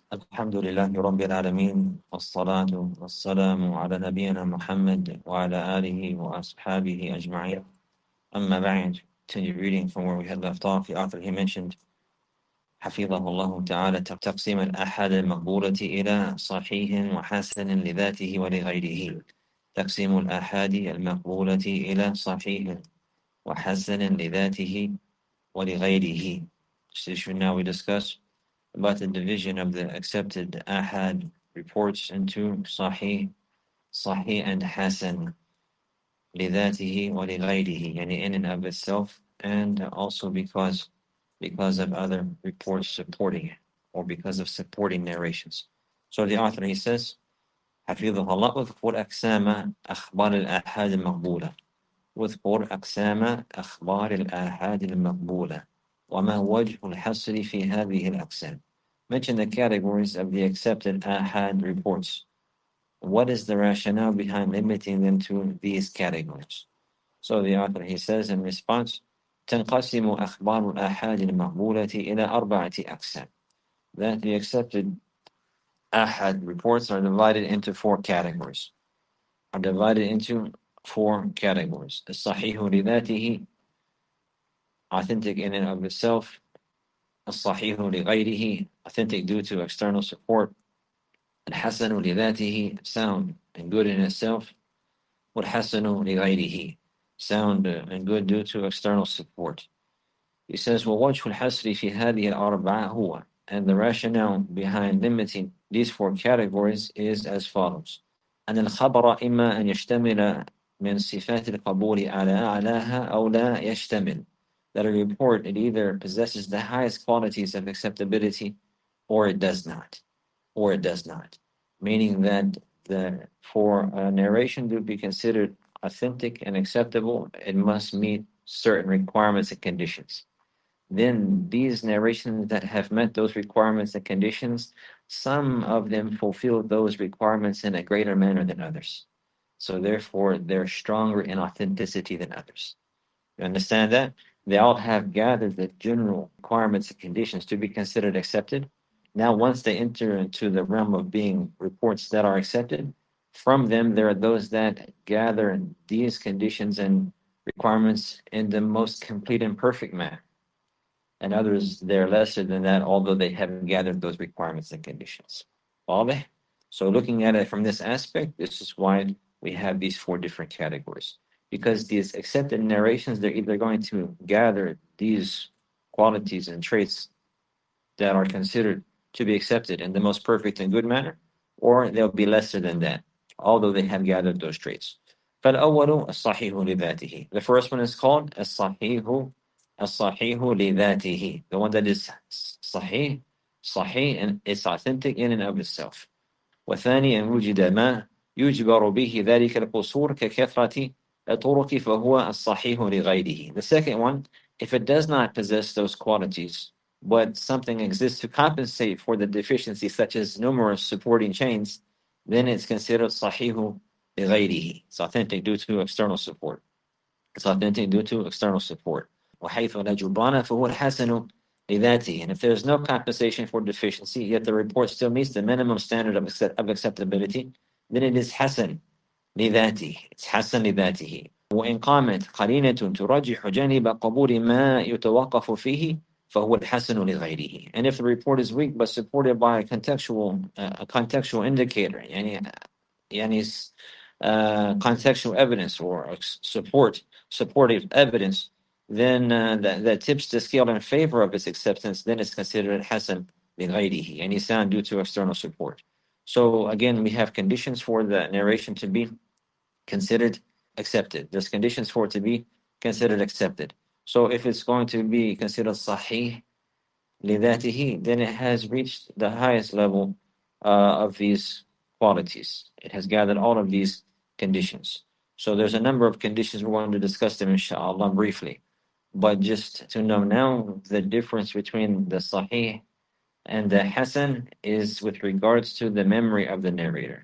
الحمد لله رب العالمين والصلاة والسلام على نبينا محمد وعلى آله وأصحابه أجمعين. أما بعد, continue reading from where we had left off. The author he mentioned حفظه الله تعالى تقسيم الآحاد المقبولة إلى صحيح وحسن لذاته ولغيره. تقسيم الآحاد المقبولة إلى صحيح وحسن لذاته ولغيره. This issue now we discuss about the division of the accepted ahad reports into sahih, and hasan, لذاته ولغيره, yani in and of itself, and also because of other reports supporting it, or because of supporting narrations. So the author he says, حفظه الله, واذكر أقسام أخبار الآحاد المقبولة. واذكر أقسام أخبار الآحاد المقبولة وما وجه الحصر في هذه الأقسام. Mention the categories of the accepted ahad reports. What is the rationale behind limiting them to these categories? So the author he says in response, تنقسم أخبار الآحاد المقبولة إلى 4 أقسام. That the accepted ahad reports are divided into 4 categories. الصحيح لذاته, authentic in and of itself. الصحيح لغيره, authentic due to external support. الحسن لذاته, sound and good in itself. والحسن لغيره, sound and good due to external support. He says, ووجه الحصر في هذه الأربعة هو, and the rationale behind limiting these 4 categories is as follows. أن الخبر إما أن يشتمل من صفات القبول على أعلاها أو لا يشتمل. That a report, it either possesses the highest qualities of acceptability or it does not. Meaning that for a narration to be considered authentic and acceptable, it must meet certain requirements and conditions. Then these narrations that have met those requirements and conditions, some of them fulfill those requirements in a greater manner than others. So therefore, they're stronger in authenticity than others. You understand that? They all have gathered the general requirements and conditions to be considered accepted. Now, once they enter into the realm of being reports that are accepted, from them there are those that gather these conditions and requirements in the most complete and perfect manner. And others, they're lesser than that, although they haven't gathered those requirements and conditions. واضح? So looking at it from this aspect, this is why we have these 4 different categories. Because these accepted narrations, they're either going to gather these qualities and traits that are considered to be accepted in the most perfect and good manner, or they'll be lesser than that, although they have gathered those traits. فالأول الصحيح لذاته. The first one is called الصحيح لذاته. The one that is صحيح and it's authentic in and of itself. وثانيا وجد ما يجبر به ذلك القصور ككثرة الطرق فهو الصحيح لغيره. The second one, if it does not possess those qualities, but something exists to compensate for the deficiency, such as numerous supporting chains, then it's considered صحيح لغيره. It's authentic due to external support. وحيث لا جبران فهو الحسن لذاته. And if there's no compensation for deficiency, yet the report still meets the minimum standard of acceptability, then it is حسن لذاته. It's حسن لذاته. وإن قامت قرينة ترجح جانب قبول ما يتوقف فيه فهو الحسن لغيره. And if the report is weak but supported by a contextual indicator, contextual evidence or supportive evidence, then that tips the scale in favor of its acceptance, then it's considered hasan لغيره, any sound due to external support. So again, we have conditions for the narration to be considered accepted. There's conditions for it to be considered accepted. So if it's going to be considered sahih لذاته, then it has reached the highest level of these qualities. It has gathered all of these conditions. So there's a number of conditions. We're going to discuss them inshallah briefly. But just to know now, the difference between the sahih and the hasan is with regards to the memory of the narrator.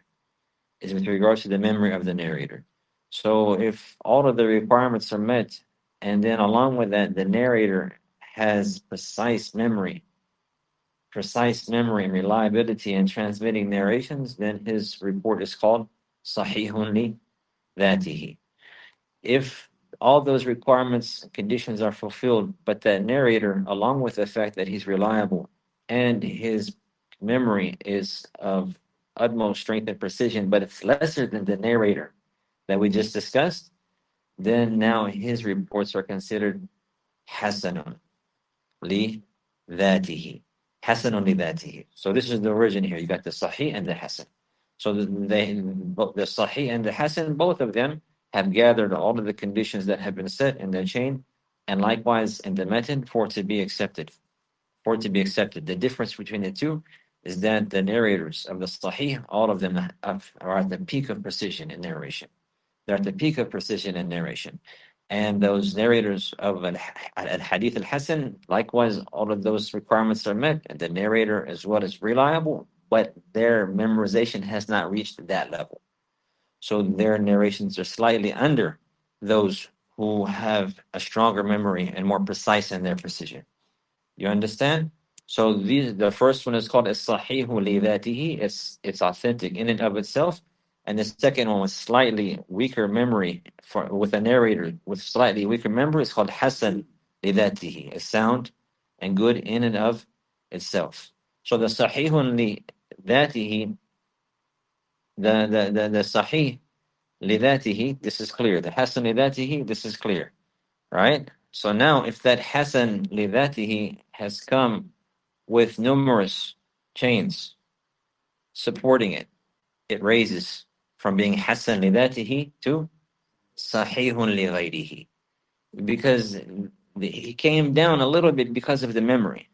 So if all of the requirements are met, and then along with that, the narrator has precise memory precise memory and reliability in transmitting narrations, then his report is called Sahihun li Dhatihi. If all those requirements and conditions are fulfilled, but that narrator, along with the fact that he's reliable and his memory is of utmost strength and precision, but it's lesser than the narrator that we just discussed, then now his reports are considered hasanun li dhatihi. Hasanun li dhatihi. So this is the origin here. You got the sahih and the hasan. So the sahih and the hasan, both of them have gathered all of the conditions that have been set in the chain, and likewise in the method for it to be accepted. For it to be accepted. The difference between the two is that the narrators of the sahih, all of them are at the peak of precision in narration. They're at the peak of precision in narration. And those narrators of al-hadith al-hasan, likewise, all of those requirements are met, and the narrator as well is reliable, but their memorization has not reached that level. So their narrations are slightly under those who have a stronger memory and more precise in their precision. You understand? So the first one is called as-sahihu li dhatihi. It's authentic in and of itself. And the second one with slightly weaker memory, with a narrator with slightly weaker memory, is called hasan li dhatihi. It's sound and good in and of itself. So the sahihun li dhatihi, the sahih li dhatihi, this is clear. The hasan li dhatihi, this is clear, right? So now, if that hasan li dhatihi has come with numerous chains supporting it, it raises from being hasan li dhatihi to sahihun li ghayrihi, because he came down a little bit because of the memory,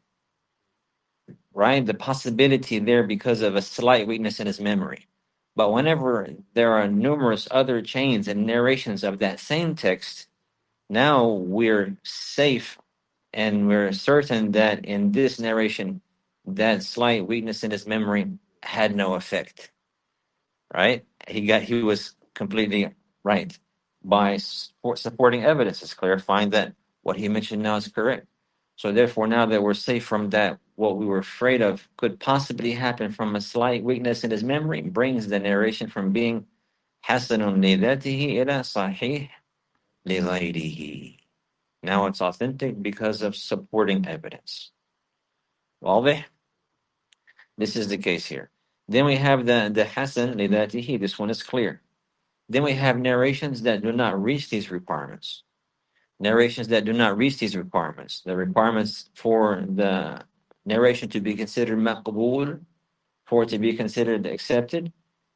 right? The possibility there because of a slight weakness in his memory. But whenever there are numerous other chains and narrations of that same text, now we're safe and we're certain that in this narration, that slight weakness in his memory had no effect, right? He was completely right by supporting evidence. It's clarifying that what he mentioned now is correct. So therefore, now that we're safe from that, what we were afraid of could possibly happen from a slight weakness in his memory brings the narration from being hasanun li dhatihi ila sahih li ghayrihi. Now it's authentic because of supporting evidence. واضح? This is the case here. Then we have the hasan li dhatihi. This one is clear. Then we have narrations that do not reach these requirements. Narrations that do not reach these requirements. The requirements for the narration to be considered maqbool, for it to be considered accepted.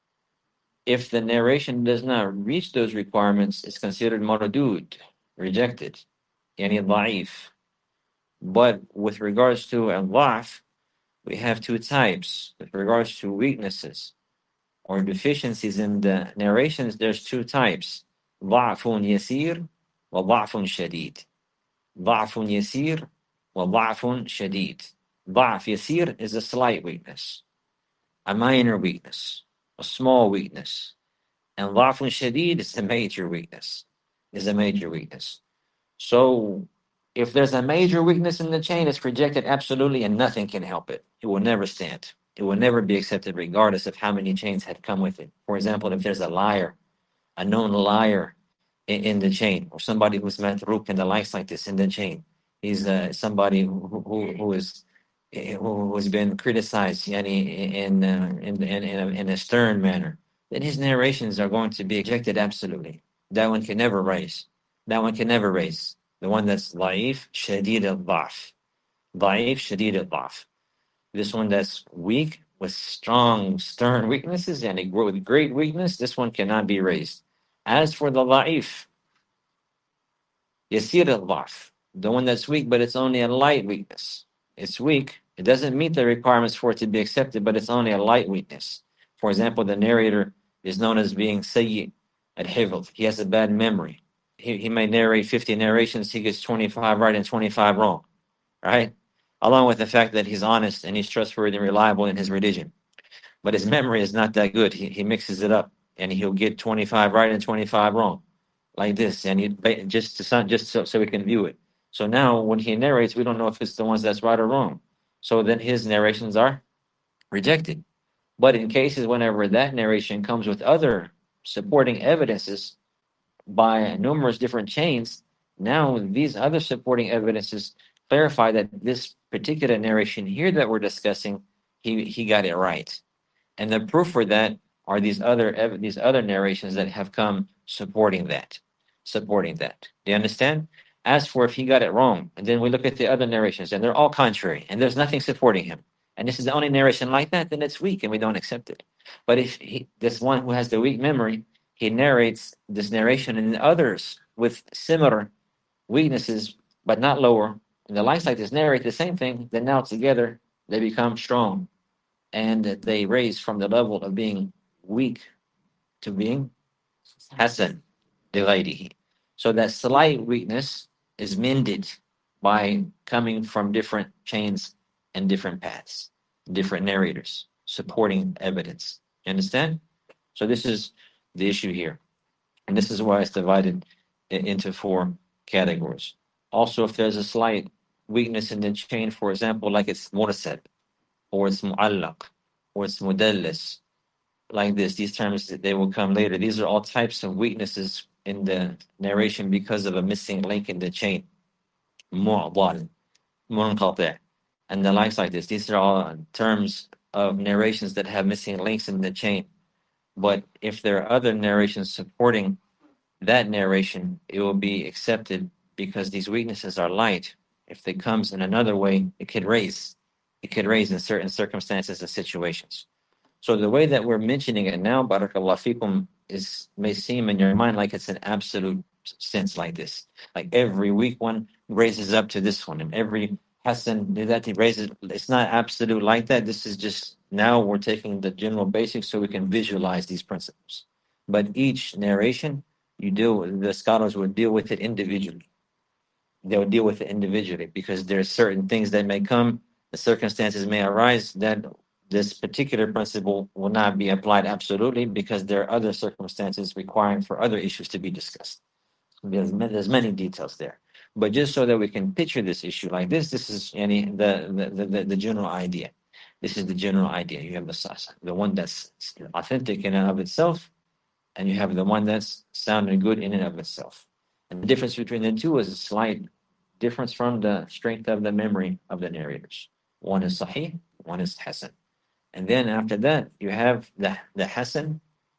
If the narration does not reach those requirements, it's considered mardud, rejected, yani da'if. But with regards to al-dha'f, we have two types. With regards to weaknesses or deficiencies in the narrations, there's two types. ضعف يسير وضعف شديد. ضعف يسير وضعف شديد. ضعف يسير is a slight weakness, a minor weakness, a small weakness. And ضعف شديد is a major weakness. So if there's a major weakness in the chain, it's rejected absolutely, and nothing can help it. It will never stand. It will never be accepted regardless of how many chains had come with it. For example, if there's a liar, a known liar in the chain, or somebody who's matruk and the likes like this in the chain, he's somebody who has been criticized in a stern manner, then his narrations are going to be rejected absolutely. That one can never raise. The one that's ضعيف شديد الضعف. ضعيف شديد الضعف. This one that's weak with strong, stern weaknesses and with great weakness, this one cannot be raised. As for the ضعيف, يسير الضعف, the one that's weak, but it's only a light weakness. It's weak. It doesn't meet the requirements for it to be accepted, but it's only a light weakness. For example, the narrator is known as being sayyi al-hifz. He has a bad memory. He may narrate 50 narrations, he gets 25 right and 25 wrong, right? Along with the fact that he's honest and he's trustworthy and reliable in his religion. But his memory is not that good. He mixes it up, and he'll get 25 right and 25 wrong, like this, and so we can view it. So now when he narrates, we don't know if it's the ones that's right or wrong. So then his narrations are rejected. But in cases whenever that narration comes with other supporting evidences by numerous different chains, now these other supporting evidences clarify that this particular narration here that we're discussing, he got it right. And the proof for that are these other narrations that have come supporting that, supporting that. Do you understand? As for if he got it wrong, and then we look at the other narrations, and they're all contrary, and there's nothing supporting him, and this is the only narration like that, then it's weak, and we don't accept it. But if this one who has the weak memory, he narrates this narration, and others with similar weaknesses but not lower, and the likes like this narrate the same thing, then now together they become strong and that they raise from the level of being weak to being hasan لغيره. So that slight weakness is mended by coming from different chains and different paths, different narrators, supporting evidence. You understand? So this is the issue here. And this is why it's divided into four categories. Also, if there's a slight weakness in the chain, for example, like it's mursal, or it's mu'allaq, or it's mudallis, like this, these terms they will come later. These are all types of weaknesses in the narration because of a missing link in the chain. Mu'dal, munqati', and the likes like this. These are all terms of narrations that have missing links in the chain. But if there are other narrations supporting that narration, it will be accepted because these weaknesses are light. If it comes in another way, it could raise. It could raise in certain circumstances and situations. So the way that we're mentioning it now, barakallah fikum, may seem in your mind like it's an absolute sense like this. Like every weak one raises up to this one, and every Hassan that he raises, it's not absolute like that. This is just now we're taking the general basics so we can visualize these principles. But each narration, the scholars would deal with it individually. They would deal with it individually because there's certain things that may come, the circumstances may arise that this particular principle will not be applied absolutely because there are other circumstances requiring for other issues to be discussed. There's many details there. But just so that we can picture this issue like this is the general idea. This is the general idea. You have the one that's authentic in and of itself, and you have the one that's sounding good in and of itself. And the difference between the two is a slight difference from the strength of the memory of the narrators. One is Sahih, one is Hasan. And then after that, you have the Hasan.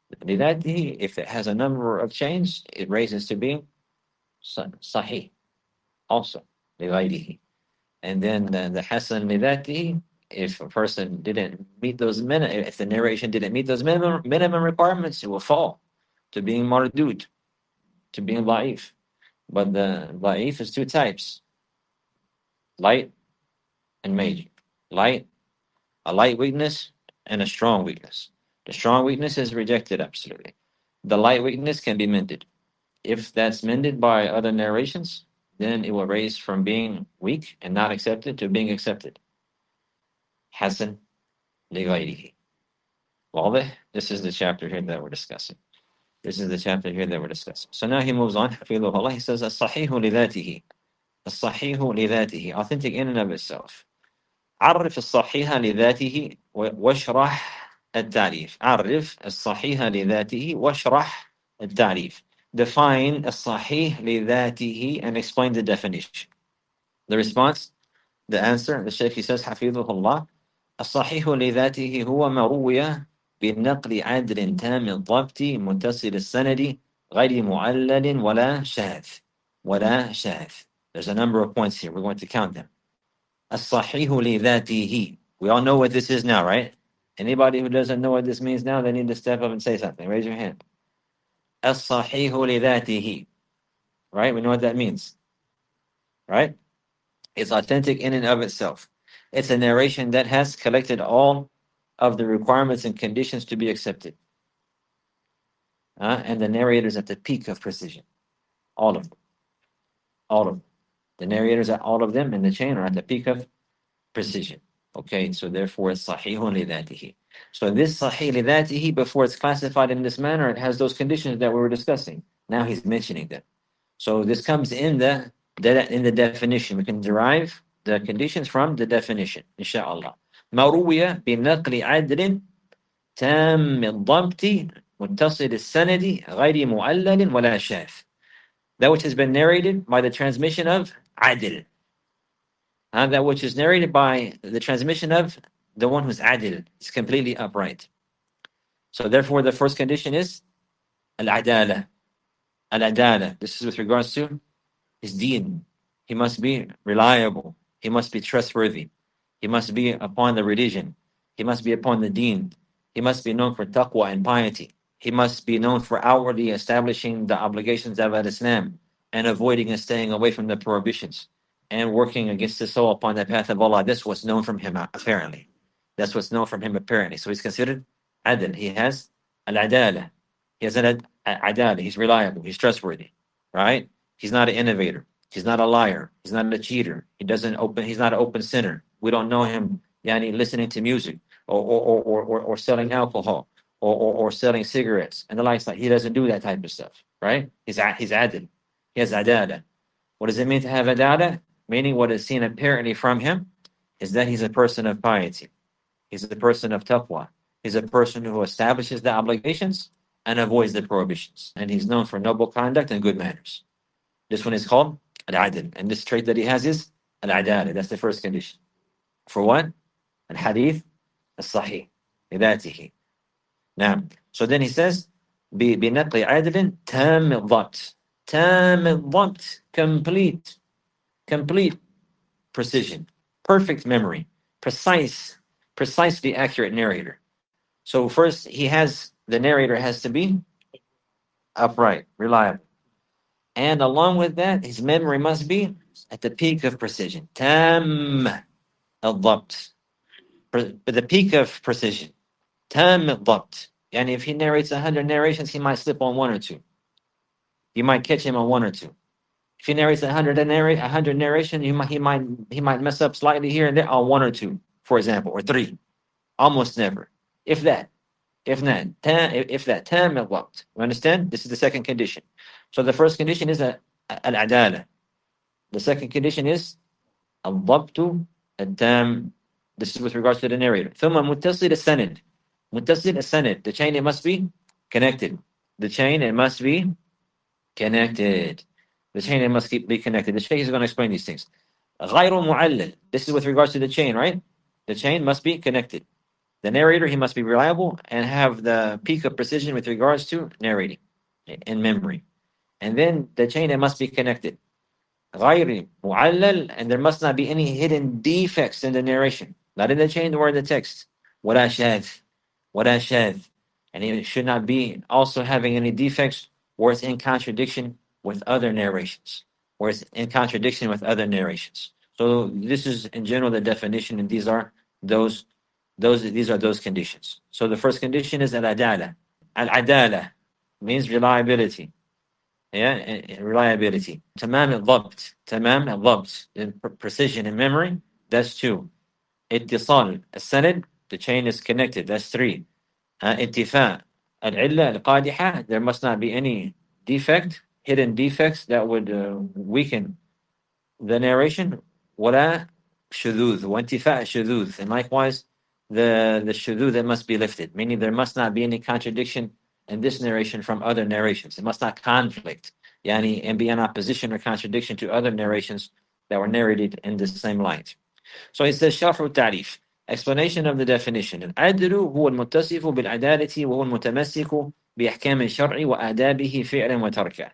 If it has a number of chains, it raises to being Sahih also. And then the Hasan lidatihi, if a person didn't meet those if the narration didn't meet those minimum requirements, it will fall to being mardud, to being da'if. But the da'if is two types, light and major. A light weakness and a strong weakness. The strong weakness is rejected absolutely. The light weakness can be mended. If that's mended by other narrations, then it will raise from being weak and not accepted to being accepted. Hasan لغيره. واضح? This is the chapter here that we're discussing. So now he moves on. حفظه الله. He says, الصحيح لذاته. الصحيح لذاته. Authentic in and of itself. عرف الصحيح لذاته واشرح التعريف. عرف الصحيح لذاته واشرح التعريف. Define الصحيح لذاته and explain the definition. The response, the answer, the Shaykh, he says, حفظه الله. الصحيح لذاته هو ما روي بنقل عدل تام الضبط متصل السند غير معلل ولا شاذ. There's a number of points here. We're going to count them. الصحيح لذاته. We all know what this is now, right? Anybody who doesn't know what this means now, they need to step up and say something. Raise your hand. الصحيح لذاته. Right? We know what that means. Right? It's authentic in and of itself. It's a narration that has collected all of the requirements and conditions to be accepted. And the narrators at the peak of precision. All of them. All of them. The narrators, all of them in the chain, are at the peak of precision. Okay, so therefore it's sahihun lidatihi. So this sahih lidatihi, before it's classified in this manner, it has those conditions that we were discussing. Now he's mentioning them. So this comes in the definition. We can derive the conditions from the definition, inshallah. ما روي بنقل عدل تام الضبط متصل السند غير معلل ولا شاذ. That which has been narrated by the transmission of adil. That which is narrated by the transmission of the one who's adil. It's completely upright. So therefore the first condition is al-adala. Al-adala. This is with regards to his deen. He must be reliable. He must be trustworthy. He must be upon the religion. He must be upon the deen. He must be known for taqwa and piety. He must be known for outwardly establishing the obligations of Islam and avoiding and staying away from the prohibitions and working against the soul upon the path of Allah. That's what's known from him, apparently. That's what's known from him, apparently. So he's considered adl. He has al-adala. He has an adala. He's reliable. He's trustworthy, right? He's not an innovator. He's not a liar. He's not a cheater. He's not an open sinner. We don't know him listening to music or selling alcohol or selling cigarettes and the likes. Like, he doesn't do that type of stuff, right? He's adil. He has adala. What does it mean to have adala? Meaning what is seen apparently from him is that he's a person of piety. He's a person of taqwa. He's a person who establishes the obligations and avoids the prohibitions. And he's known for noble conduct and good manners. This one is called al-adl. And this trait that he has is al-adala. That's the first condition. For what? Al-hadith al-sahih. لذاته. Now, so then he says, بنقل عدل تام الضبط. تام الضبط. Complete precision. Perfect memory. Precisely accurate narrator. So first, the narrator has to be upright, reliable. And along with that, his memory must be at the peak of precision. Tam al-dhabt. The peak of precision. Tam al-dhabt. And if he narrates 100 narrations, he might slip on one or two. You might catch him on one or two. If he narrates 100 narration, he might mess up slightly here and there on one or two, for example, or three. Almost never. If that. Tam al-dhabt. You understand? This is the second condition. So the first condition is al-adala. The second condition is al-dhabtu al-tam. This is with regards to the narrator. ثم متصل السند. متصل السند. The chain, it must be connected. The chain, it must be connected. The chain, it must be connected. The Shaykh is going to explain these things. غير معلل. This is with regards to the chain, right? The chain must be connected. The narrator, he must be reliable and have the peak of precision with regards to narrating and memory. And then the chain, it must be connected. غير معلل, and there must not be any hidden defects in the narration. Not in the chain or in the text. ولا شاذ. ولا شاذ. And it should not be also having any defects where it's in contradiction with other narrations. Where it's in contradiction with other narrations. So this is in general the definition, and these are those conditions. So the first condition is al-adala. Al-adala means reliability. Yeah, reliability. Tamam al-dhabt. Precision in memory. That's two. Ittisal al-sanad. The chain is connected. That's three. Intifa al-illa al-qadiha. There must not be any defect, hidden defects that would weaken the narration. Wala shudud. Wantifa shudud. And likewise, the shudud that must be lifted. Meaning there must not be any contradiction in this narration from other narrations. It must not conflict, and be in opposition or contradiction to other narrations that were narrated in the same light. So he says, شرح التعريف. Explanation of the definition. العدل هو المتصف بالعدالة وهو المتمسك بأحكام الشرع وآدابه فعلا وتركا.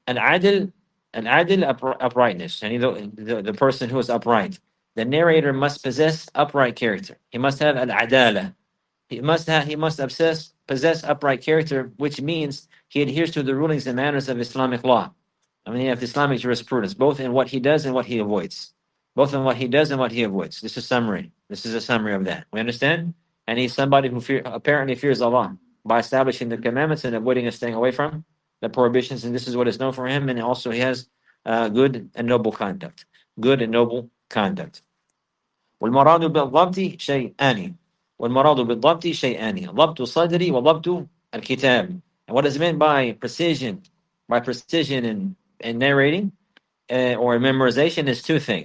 العدل uprightness. And the person who is upright. The narrator must possess upright character. He must have al-adala. He must possess upright character, which means he adheres to the rulings and manners of Islamic law. I mean, you have Islamic jurisprudence, both in what he does and what he avoids. Both in what he does and what he avoids. This is summary. This is a summary of that. We understand? And he's somebody who apparently fears Allah by establishing the commandments and avoiding and staying away from the prohibitions. And this is what is known for him. And also he has good and noble conduct. Good and noble conduct. والمراد بالضبط شيئان. والمراد بالضبط شيئان. ضبط الصدر وضبط الكتاب. And what is meant by precision? By precision in narrating or memorization is two things.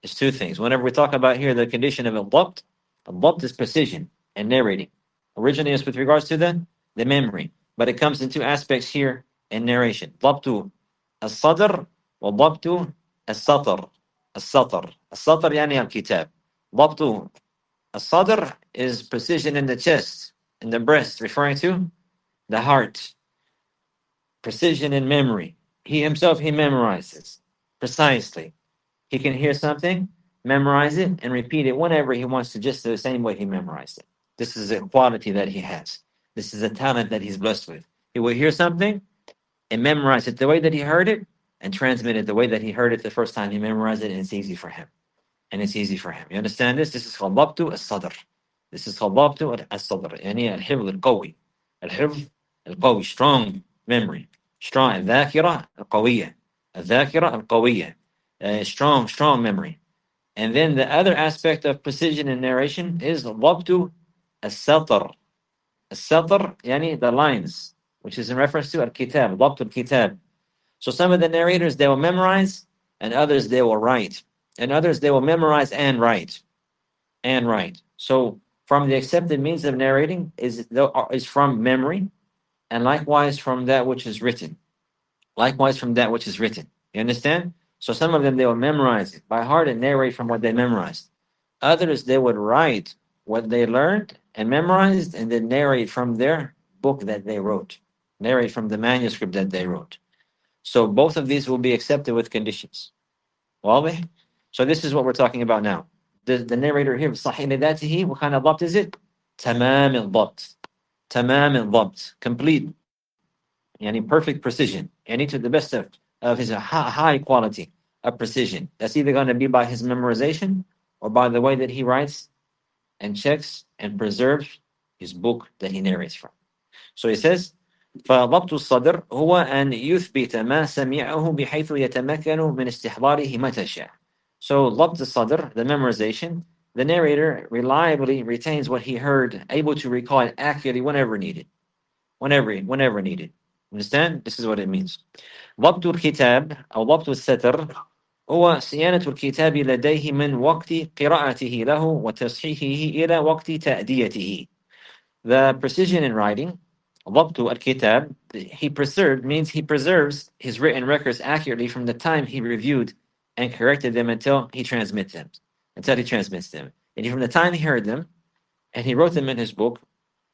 It's two things. Whenever we talk about here the condition of al-dabt is precision and narrating. Originally, it's with regards to the memory, but it comes in two aspects here in narration. ضبط الصدر وضبط السطر. السطر يعني الكتاب. ضبط الصدر is precision in the chest, in the breast, referring to the heart. Precision in memory. He himself, he memorizes precisely. He can hear something, memorize it, and repeat it whenever he wants to, just the same way he memorized it. This is a quality that he has. This is a talent that he's blessed with. He will hear something and memorize it the way that he heard it and transmit it the way that he heard it the first time he memorized it, and it's easy for him. And it's easy for him. You understand this? This is called ضبط الصدر. This is called ضبط الصدر. يعني الحفظ القوي. الحفظ القوي, strong memory. Strong, الذاكرة القوية. الذاكرة القوية. Strong memory. And then the other aspect of precision in narration is ضبط السطر. السطر يعني the lines, which is in reference to al-kitab, ضبط الكتاب. So some of the narrators, they will memorize, and others they will write. And others they will memorize and write. So from the accepted means of narrating is from memory, and likewise from that which is written. You understand? So some of them, they will memorize it by heart and narrate from what they memorized. Others, they would write what they learned and memorized and then narrate from their book that they wrote, narrate from the manuscript that they wrote. So both of these will be accepted with conditions. واضح? So this is what we're talking about now. The narrator here, صحيح لذاته, what kind of ضبط is it? تمام الضبط. Complete. Yani perfect precision. Yani to the best of his high quality of precision. That's either going to be by his memorization or by the way that he writes and checks and preserves his book that he narrates from. So he says, فضبط الصدر هو أن يثبت ما سمعه بحيث يتمكن من استحضاره متى شاء. So ضبط الصدر, the memorization, the narrator reliably retains what he heard, able to recall it accurately whenever needed. Whenever needed. Understand? This is what it means. ضبط الكتاب أو ضبط الستر هو صيانة الكتاب لديه من وقت قراءته له وتصحيحه إلى وقت تأديته. The precision in writing, ضبط الكتاب, he preserves his written records accurately from the time he reviewed and corrected them until he transmits them. And from the time he heard them and he wrote them in his book,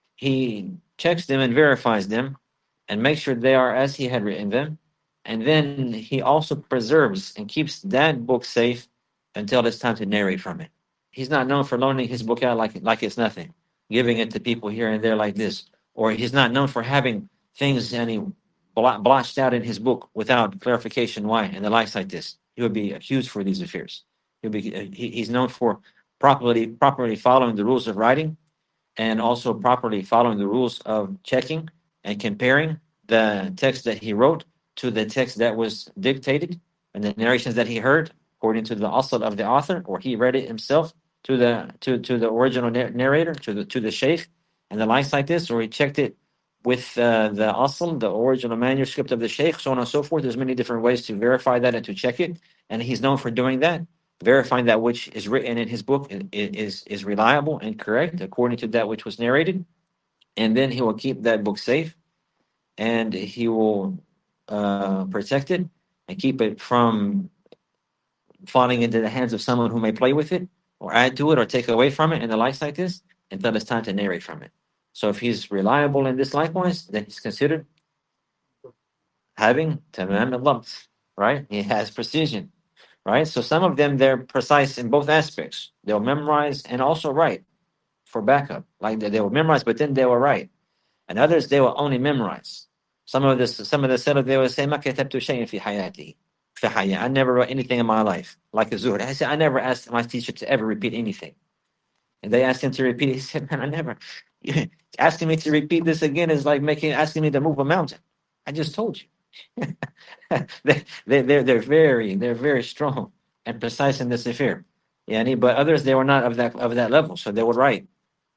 he checks them and verifies them and makes sure they are as he had written them. And then he also preserves and keeps that book safe until it's time to narrate from it. He's not known for loaning his book out like it's nothing, giving it to people here and there like this. Or he's not known for having things blotched out in his book without clarification why and the likes like this. He would be accused for these affairs. He's known for properly following the rules of writing and also properly following the rules of checking and comparing the text that he wrote to the text that was dictated and the narrations that he heard according to the asl of the author, or he read it himself to the original narrator, to the sheikh, and the likes like this, or he checked it with the asl, the original manuscript of the sheikh, so on and so forth. There's many different ways to verify that and to check it, and he's known for doing that, verifying that which is written in his book is reliable and correct according to that which was narrated, and then he will keep that book safe, and he will protect it and keep it from falling into the hands of someone who may play with it or add to it or take away from it and the likes like this until it's time to narrate from it. So if he's reliable in this likewise, then he's considered having tamam al-dhabt, right? He has precision, right? So some of them, they're precise in both aspects. They'll memorize and also write for backup. Like they will memorize, but then they will write. And others, they will only memorize. Some of the salaf, they will say, ما كتبت شيئا في حياتي. I never wrote anything in my life. Like a zuhd. I said, I never asked my teacher to ever repeat anything. And they asked him to repeat it. He said, man, I never. Asking me to repeat this again is like asking me to move a mountain. I just told you. They're very strong and precise in this affair. But others, they were not of that level. So they would write.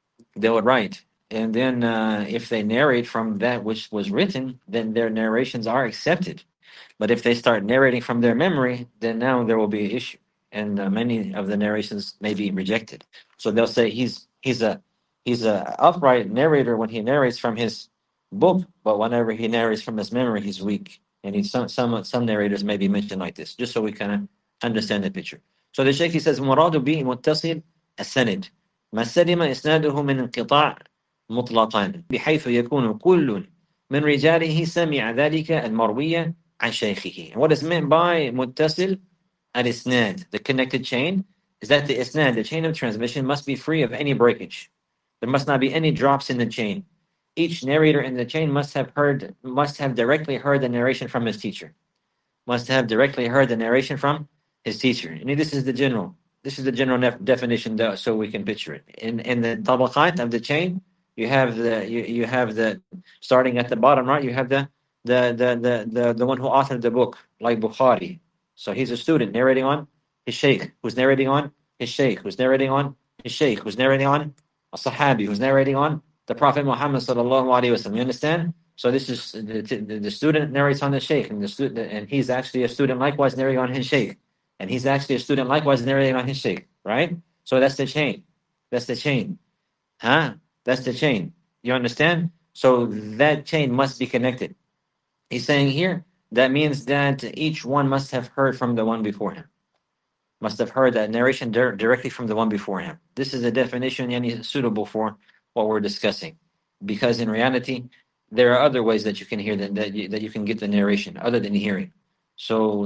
And then if they narrate from that which was written, then their narrations are accepted. But if they start narrating from their memory, then now there will be an issue. and many of the narrations may be rejected. So they'll say he's a upright narrator when he narrates from his book, but whenever he narrates from his memory, he's weak. And some narrators may be mentioned like this, just so we kind of understand the picture. So the Shaykh, he says, مراد به متصل السند ما سلم إسناده من انقطاع مطلقا بحيث يكون كل من رجاله سمع ذلك المروية عن شيخه. What is meant by متصل al-isnad, the connected chain, is that the isnad, the chain of transmission, must be free of any breakage. There must not be any drops in the chain. Each narrator in the chain must have directly heard the narration from his teacher. Must have directly heard the narration from his teacher. And this is the general definition, so we can picture it. In the tabaqat of the chain, you have the starting at the bottom right. You have the one who authored the book, like Bukhari. So he's a student narrating on his sheikh, who's narrating on his sheikh, who's narrating on his sheikh, who's narrating on a sahabi, who's narrating on the Prophet Muhammad sallallahu alaihi wasallam. You understand? So this is the student narrates on the sheikh, and he's actually a student likewise narrating on his sheikh, and he's actually a student likewise narrating on his sheikh. Right? So that's the chain. That's the chain. Huh? That's the chain. You understand? So that chain must be connected. He's saying here, that means that each one must have heard from the one before him. Must have heard that narration directly from the one before him. This is a definition suitable for what we're discussing. Because in reality, there are other ways that you can hear that you can get the narration other than hearing. So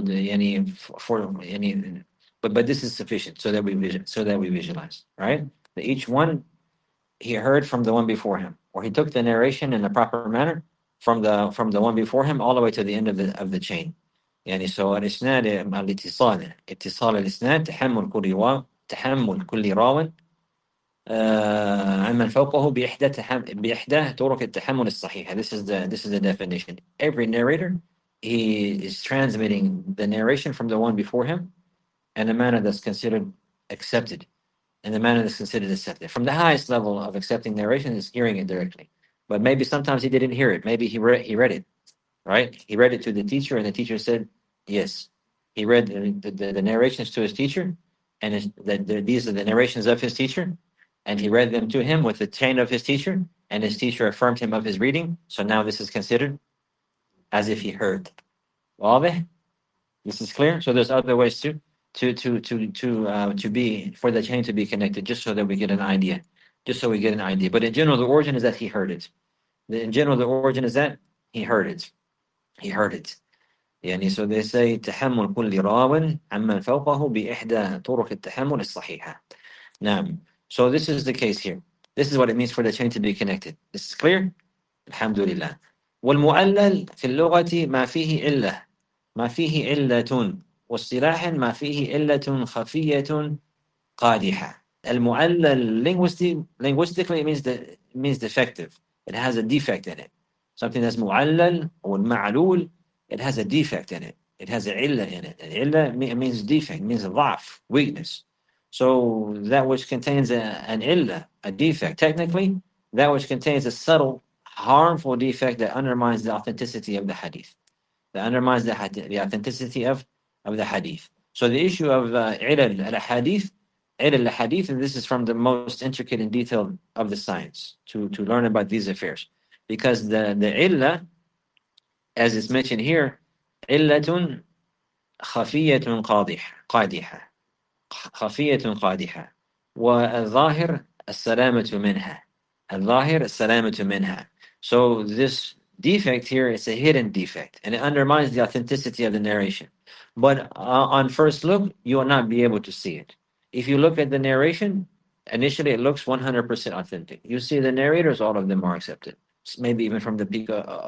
but this is sufficient so that we visualize, right? That each one he heard from the one before him, or he took the narration in the proper manner from the one before him all the way to the end of the chain. يعني سواء الإسناد مع اتصال الإسناد تحمل كل راو عمن فوقه بإحدى طرق التحمل الصحيحة. This is the definition. Every narrator, he is transmitting the narration from the one before him in a manner that's considered accepted. In the manner that's considered accepted. From the highest level of accepting narration is hearing it directly. But maybe sometimes he didn't hear it. Maybe he read it, right? He read it to the teacher, and the teacher said, yes. He read the narrations to his teacher, and these are the narrations of his teacher, and he read them to him with the chain of his teacher, and his teacher affirmed him of his reading. So now this is considered as if he heard. واضح? This is clear? So there's other ways too. To be for the chain to be connected, just so that we get an idea. But in general, the origin is that he heard it. In general, the origin is that he heard it. يعني so they say تحمل كل راو عمن فوقه بإحدى طرق التحمل الصحيحة. نعم. So this is the case here. This is what it means for the chain to be connected. This is clear? الحمد لله. والمؤلل في اللغة ما فيه علة واصطلاحا ما فيه علة خفية قادحة. المؤلل linguistically it means defective. It has a defect in it. Something that's mu'allal or ma'lul, it has a defect in it. It has a illa in it. Illa means defect, means ضعف, weakness. So that which contains an illa, a defect, technically, that which contains a subtle, harmful defect that undermines the authenticity of the hadith. That undermines the authenticity of the hadith. So the issue of ilal al-hadith, and this is from the most intricate and detailed of the science to learn about these affairs. Because the illa, as it's mentioned here, illatun khafiyatun qadiha. خفية قادحة والظاهر السلامة منها. الظاهر السلامة منها. So this defect here is a hidden defect, and it undermines the authenticity of the narration. But on first look, you will not be able to see it. If you look at the narration, initially it looks 100% authentic. You see the narrators, all of them are accepted. Maybe even from the peak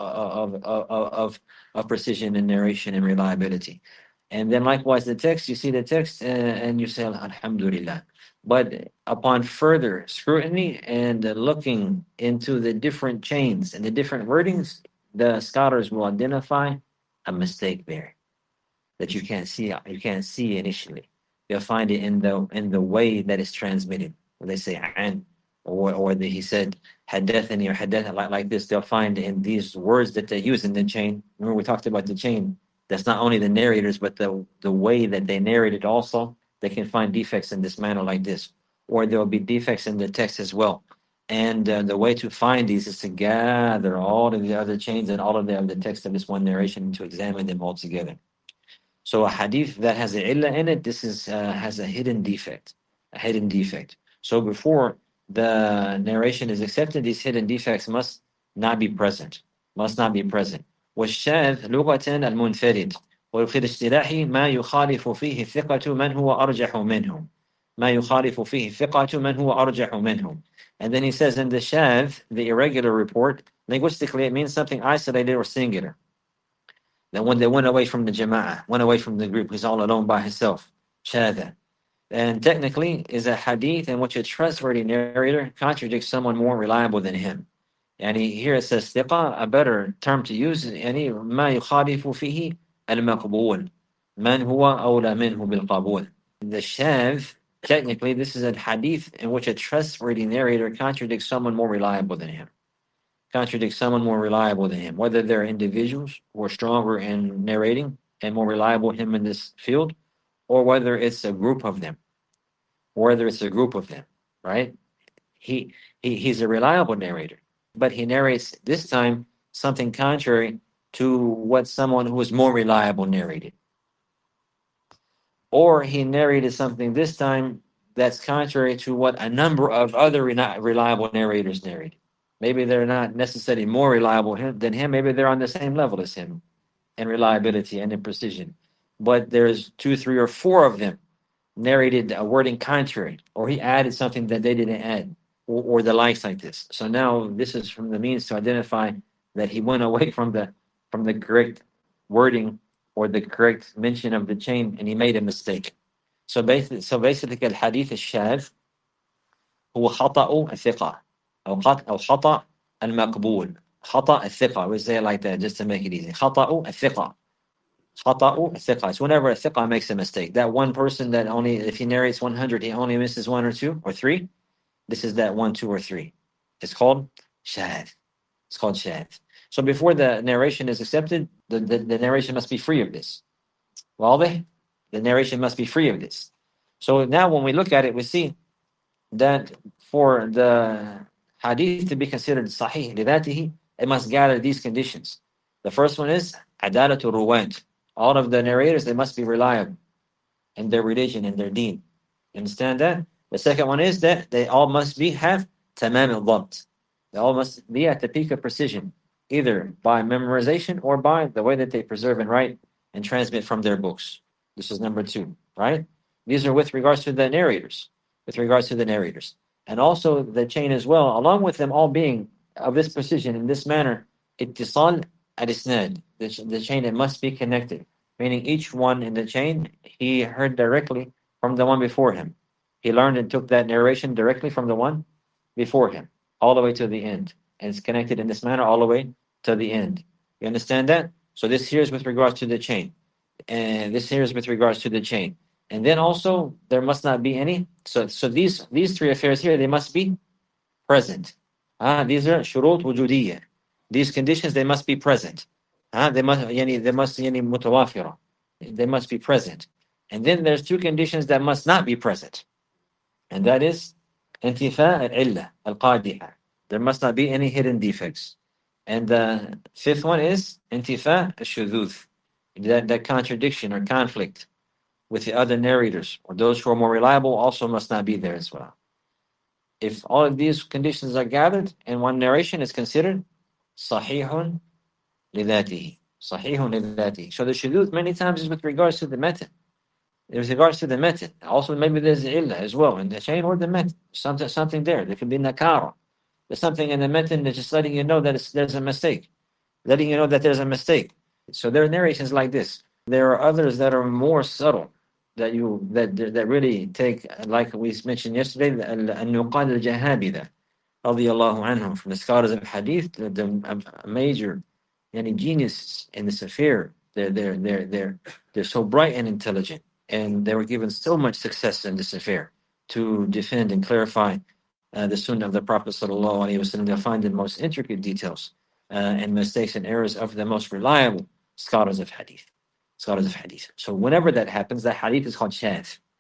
of precision and narration and reliability. And then likewise the text, you see the text and you say, Alhamdulillah. But upon further scrutiny and looking into the different chains and the different wordings, the scholars will identify a mistake there that you can't see initially. You'll find it in the way that it's transmitted. When they say an, or he said haddathani or haddath like this, they'll find in these words that they use in the chain. Remember we talked about the chain. That's not only the narrators, but the way that they narrated also they can find defects in this manner like this, or there will be defects in the text as well. And the way to find these is to gather all of the other chains and all of the other text of this one narration and to examine them all together. So a hadith that has a illah in it, this is has a hidden defect, a hidden defect. So before the narration is accepted, these hidden defects must not be present, must not be present. والشاذ لغة المنفرد وفي الاصطلاح ما يخالف فيه الثقة من هو أرجح منه ما يخالف فيه الثقة من هو أرجح منه. And then he says in the shadh, the irregular report, linguistically it means something isolated or singular. That when they went away from the jama'ah, went away from the group, he's all alone by himself. Shadha. And technically is a hadith in which a trustworthy narrator contradicts someone more reliable than him. And here it says thiqa, a better term to use, يعني ما يخالف فيه المقبول من هو أولى منه بالقبول. The shadh, technically this is a hadith in which a trustworthy narrator contradicts someone more reliable than him. Contradicts someone more reliable than him, whether they're individuals who are stronger in narrating and more reliable than him in this field, or whether it's a group of them, right? He's a reliable narrator, but he narrates this time something contrary to what someone who is more reliable narrated. Or he narrated something this time that's contrary to what a number of other reliable narrators narrated. Maybe they're not necessarily more reliable than him. Maybe they're on the same level as him in reliability and in precision. But there's 2, 3, or 4 of them narrated a wording contrary, or he added something that they didn't add, or the likes like this. So now this is from the means to identify that he went away from the correct wording or the correct mention of the chain, and he made a mistake. So basically, al-hadith al-shadh هو خطأ الثقة أو خطأ المقبول. خطأ الثقة, we say it like that just to make it easy. خطأ الثقة. خطأ الثقة. It's whenever a thiqah makes a mistake. That one person that only, if he narrates 100, he only misses 1 or 2 or 3. This is that 1, 2, or 3. It's called shadh. It's called shadh. So before the narration is accepted, the narration must be free of this. واضح? The narration must be free of this. So now when we look at it, we see that for the hadith to be considered sahih لذاته, it must gather these conditions. The first one is adalatul ruwat. All of the narrators, they must be reliable in their religion and their deen. You understand that? The second one is that they all must have tamam al-dhabt. They all must be at the peak of precision, either by memorization or by the way that they preserve and write and transmit from their books. This is number 2, right? These are with regards to the narrators. And also the chain as well, along with them all being of this precision in this manner, ittisal al-isnad, the chain that must be connected, meaning each one in the chain, he heard directly from the one before him. He learned and took that narration directly from the one before him, all the way to the end. And it's connected in this manner all the way to the end. You understand that? So this here is with regards to the chain. And this here is with regards to the chain. And then also, there must not be any. So these 3 affairs here, they must be present. These are shurut wujudiyya. These conditions, they must be present. They must mutawafira. They must be present. And then there's 2 conditions that must not be present. And that is intifa al-illah al-qadiha. There must not be any hidden defects. And the 5th one is intifa al-shudhuth. That contradiction or conflict with the other narrators or those who are more reliable also must not be there as well. If all of these conditions are gathered and one narration is considered sahihun lidatihi. Sahihun lidatihi. So the shudud many times is with regards to the method. With regards to the method. Also maybe there's illah as well in the chain or the method. Something there. There could be nakara. There's something in the method that's just letting you know that there's a mistake. Letting you know that there's a mistake. So there are narrations like this. There are others that are more subtle that really take, like we mentioned yesterday, al-nuqad al-jahabida, radiyallahu anhum, from the scholars of hadith, the major geniuses in this affair. They're so bright and intelligent, and they were given so much success in this affair to defend and clarify the sunnah of the Prophet sallallahu alaihi wasallam. They'll find the most intricate details and mistakes and errors of the most reliable scholars of hadith. So whenever that happens, that hadith is called shadh.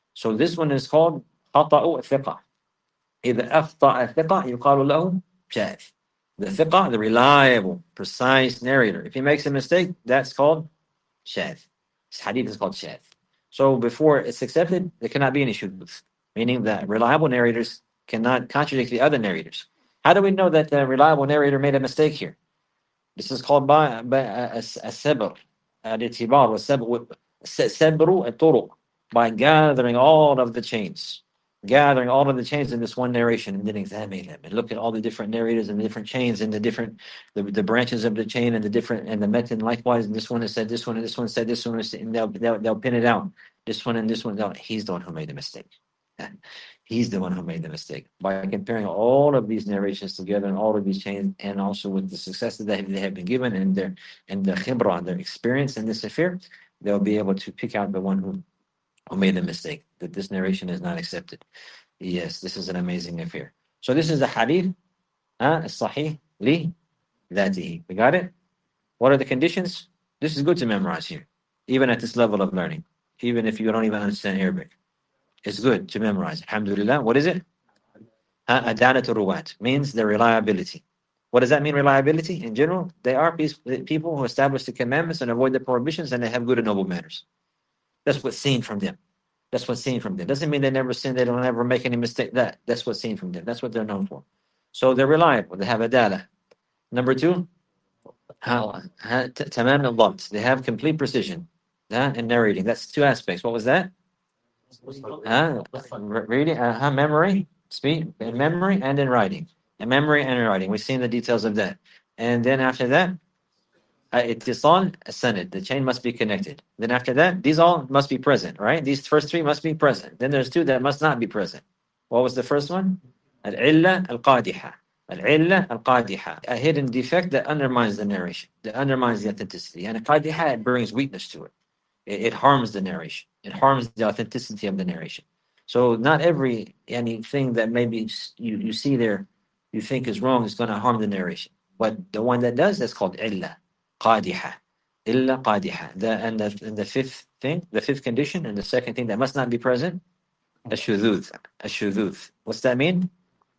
So this one is called خطأ ثقة. إذا أخطأ ثقة يقال له شاذ. The ثقة, the reliable, precise narrator. If he makes a mistake, that's called shadh. This hadith is called shadh. So before it's accepted, there cannot be any shudh, meaning that reliable narrators cannot contradict the other narrators. How do we know that the reliable narrator made a mistake here? This is called by السبر, الاعتبار والسبر الطرق, by gathering all of the chains, gathering all of the chains in this one narration and then examining them and look at all the different narrators and the different chains and the different the branches of the chain and the different and the method likewise. And this one has said this one and this one said this one, and they'll pin it out. This one and this one. No, he's the one who made the mistake. He's the one who made the mistake by comparing all of these narrations together and all of these chains, and also with the success that they have been given and the khibra, their experience in this affair, they'll be able to pick out the one who made the mistake, that this narration is not accepted. Yes, this is an amazing affair. So this is the hadith, sahih li dhatihi. We got it? What are the conditions? This is good to memorize here, even at this level of learning, even if you don't even understand Arabic. It's good to memorize. Alhamdulillah. What is it? Adanatul ruwat means the reliability. What does that mean, reliability? In general, they are people who establish the commandments and avoid the prohibitions, and they have good and noble manners. That's what's seen from them. That's what's seen from them. Doesn't mean they never sin, they don't ever make any mistake. That's what's seen from them. That's what they're known for. So they're reliable. They have adala. Number two, tamam al-dhabt. They have complete precision in narrating. That's two aspects. What was that? Reading, memory, speech, in memory and in writing. In memory and in writing. We've seen the details of that. And then after that, ittisal sanad. The chain must be connected. Then after that, these all must be present, right? These first three must be present. Then there's two that must not be present. What was the first one? Al-illa al-qadiha. Al-illa al-qadiha. A hidden defect that undermines the narration, that undermines the authenticity. And al-qadiha, it brings weakness to it. It harms the narration. It harms the authenticity of the narration. So not anything that maybe you see there, you think is wrong, is going to harm the narration. But the one that does, that's called illa qadiha. Illa qadiha. And the fifth thing, the fifth condition, and the second thing that must not be present, الشذوذ. الشذوذ. What's that mean?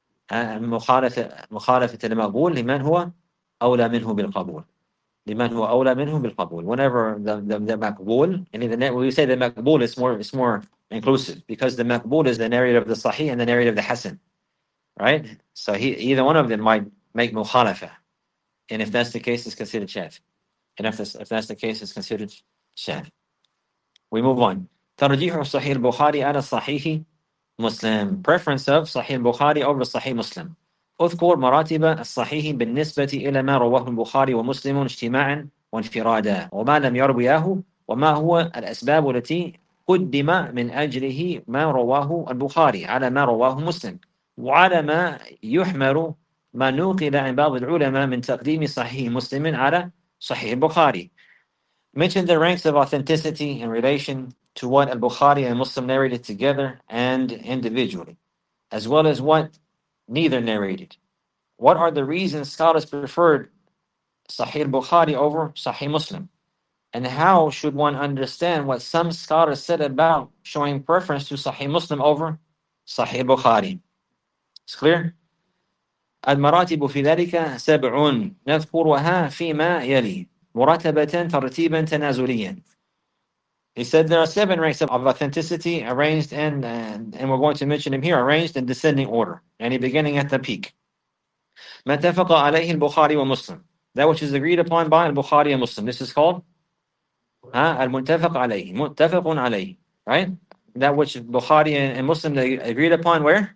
مخالفة المقبول لمن هو أولى منه بالقبول. لمن هو أولى منه بالقبول. Whenever the maqbul, and when we say the maqbul, it's more inclusive, because the maqbul is the narrator of the sahih and the narrator of the hasan, right? So either one of them might make mukhalafa, and if that's the case, it's considered shadh. And if that's the case, it's considered shadh. We move on. ترجيح صحيح البخاري على صحيح مسلم. Preference of صحيح البخاري over صحيح مسلم. اذكر مراتب الصحيح بالنسبة إلى ما رواه البخاري ومسلم اجتماعا وانفرادا، وما لم يروياه، وما هو الأسباب التي قدم من أجله ما رواه البخاري على ما رواه مسلم، وعلى ما يحمل ما نقل عن بعض العلماء من تقديم صحيح مسلم على صحيح البخاري. Mention the ranks of authenticity in relation to what al-Bukhari and Muslim narrated together and individually, as well as what neither narrated. What are the reasons scholars preferred Sahih Bukhari over Sahih Muslim? And how should one understand what some scholars said about showing preference to Sahih Muslim over Sahih Bukhari? It's clear? المراتب في ذلك 7 نذكرها فيما يلي مرتبة ترتيبا تنازليا. He said there are 7 ranks of authenticity arranged, and we're going to mention them here, arranged in descending order, and beginning at the peak. ما اتفق عليه البخاري ومسلم. That which is agreed upon by al-Bukhari and Muslim. This is called al-muntafaq alayhi. Muttafaqun alayhi. Right? That which Bukhari and Muslim they agreed upon where?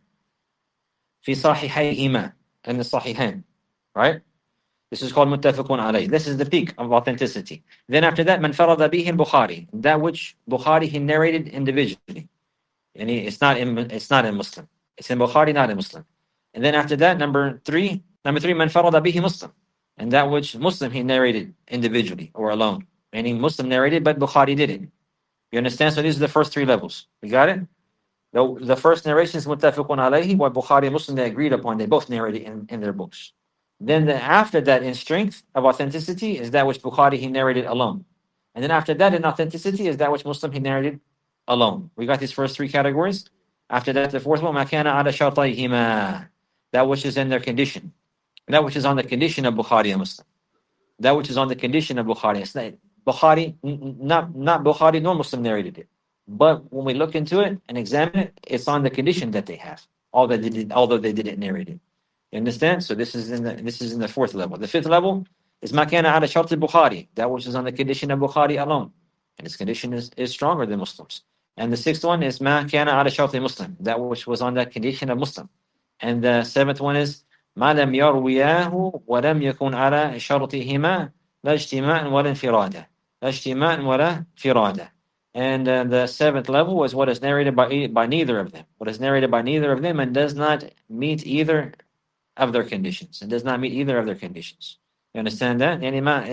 في صحيحيهما. In the Sahihain. Right? This is called muttafaqun alayhi. This is the peak of authenticity. Then after that, man farada bihi al-Bukhari. That which Bukhari he narrated individually. And it's not in Muslim. It's in Bukhari, not in Muslim. And then after that, number three, man farada bihi Muslim. And that which Muslim he narrated individually or alone. Meaning Muslim narrated, but Bukhari didn't. You understand? So these are the first 3 levels. You got it? The first narration is muttafaqun alayhi, what Bukhari and Muslim they agreed upon. They both narrated in their books. Then after that, in strength of authenticity, is that which Bukhari he narrated alone. And then after that, in authenticity, is that which Muslim he narrated alone. We got these first three categories. After that, the fourth one, ما كان على شرطيهما, that which is in their condition, that which is on the condition of Bukhari and Muslim, that which is on the condition of Bukhari. It's not Bukhari, not Bukhari nor Muslim narrated it, but when we look into it and examine it, it's on the condition that they have, although they didn't narrate it. You understand? So this is in the fourth level. The fifth level is ما كان على شرط Bukhari, that which is on the condition of Bukhari alone, and its condition is stronger than Muslims. And the sixth one is ما كان على شرط Muslim, that which was on the condition of Muslim. And the seventh one is ما لم يروياه ولم يكن على شرطهما لا اجتماعا ولا انفرادا, لا اجتماعا ولا انفرادا. And the seventh level was what is narrated by neither of them. What is narrated by neither of them and does not meet either of their conditions. It does not meet either of their conditions. You understand that? يعني ما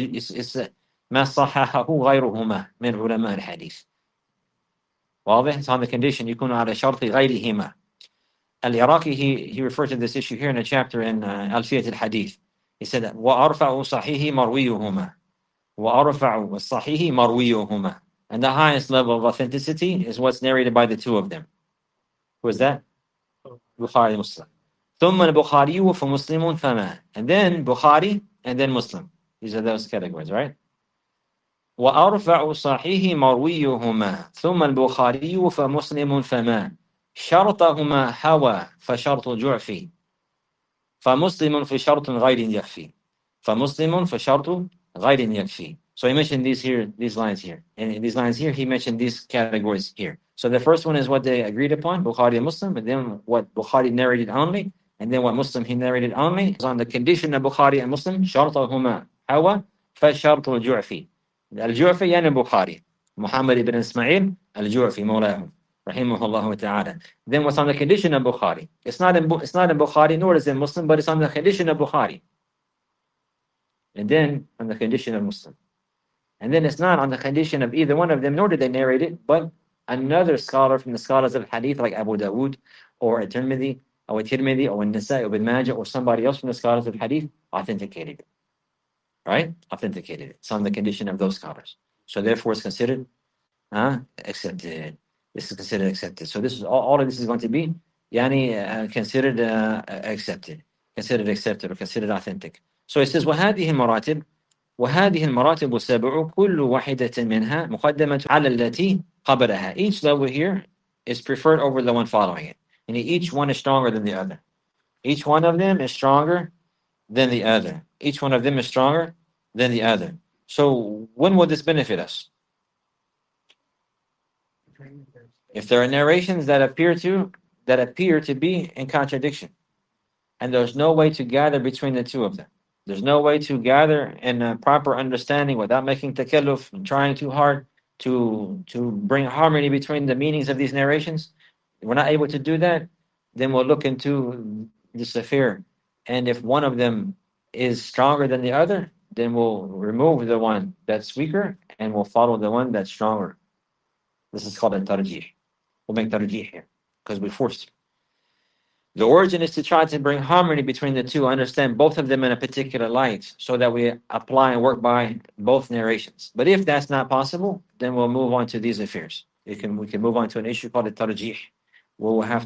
ما صححه غيرهما من علماء الحديث. واضح? It's on the condition يكون على شرط غيرهما. Al-Iraqi, he referred to this issue here in a chapter in Alfiyat al-Hadith. He said, وَأَرْفَعُ صَحِيهِ مَرْوِيُهُمَا, وَأَرْفَعُ الصَّحِيهِ مَرْوِيُهُمَا. And the highest level of authenticity is what's narrated by the two of them. Who is that? Bukhari, Muslim. ثُمَّ الْبُخَارِيُّ فَمُسْلِمٌ فَمَا. And then Bukhari, and then Muslim. These are those categories, right? وَأَرْفَعُ صَحِيهِ مَرْوِيُهُمَا ثُمَّ الْبُخَارِيُّ فَمُسْلِمٌ فَمَا شرطهما حوى فشرط جعفي فمسلم في شرط غير يكفي فمسلم في شرط غير يكفي. So he mentioned these lines here. And in these lines here, he mentioned these categories here. So the first one is what they agreed upon, Bukhari and Muslim, and then what Bukhari narrated only, and then what Muslim he narrated only. Is on the condition of Bukhari and Muslim, شرطهما حوى فشرط الجعفي. الجعفي يعني Bukhari, Muhammad ibn Ismail al-Ju'fi مولاهم rahimahullah ta'ala. Then what's on the condition of Bukhari? It's not in Bukhari, nor is it Muslim, but it's on the condition of Bukhari. And then on the condition of Muslim. And then it's not on the condition of either one of them, nor did they narrate it, but another scholar from the scholars of Hadith, like Abu Dawood, or At-Tirmidhi, or An-Nasa'i, or Ibn Majah, or somebody else from the scholars of Hadith, authenticated it. Right? Authenticated it. It's on the condition of those scholars. So therefore it's considered accepted. This is considered accepted. So this is all of this is going to be considered accepted, or considered authentic. So it says وهذه المراتب السبع كل واحدة منها مقدمة على التي قبلها. Each level here is preferred over the one following it. And each one is stronger than the other. Each one of them is stronger than the other. Each one of them is stronger than the other. So when will this benefit us? If there are narrations that appear to be in contradiction, and there's no way to gather between the two of them, there's no way to gather in a proper understanding without making takalluf and trying too hard to bring harmony between the meanings of these narrations, we're not able to do that, then we'll look into this affair. And if one of them is stronger than the other, then we'll remove the one that's weaker and we'll follow the one that's stronger. This is called a tarjih. We'll make tarjih here because we're forced. The origin is to try to bring harmony between the two, understand both of them in a particular light, so that we apply and work by both narrations. But if that's not possible, then we'll move on to these affairs. We can move on to an issue called a tarjih. We'll have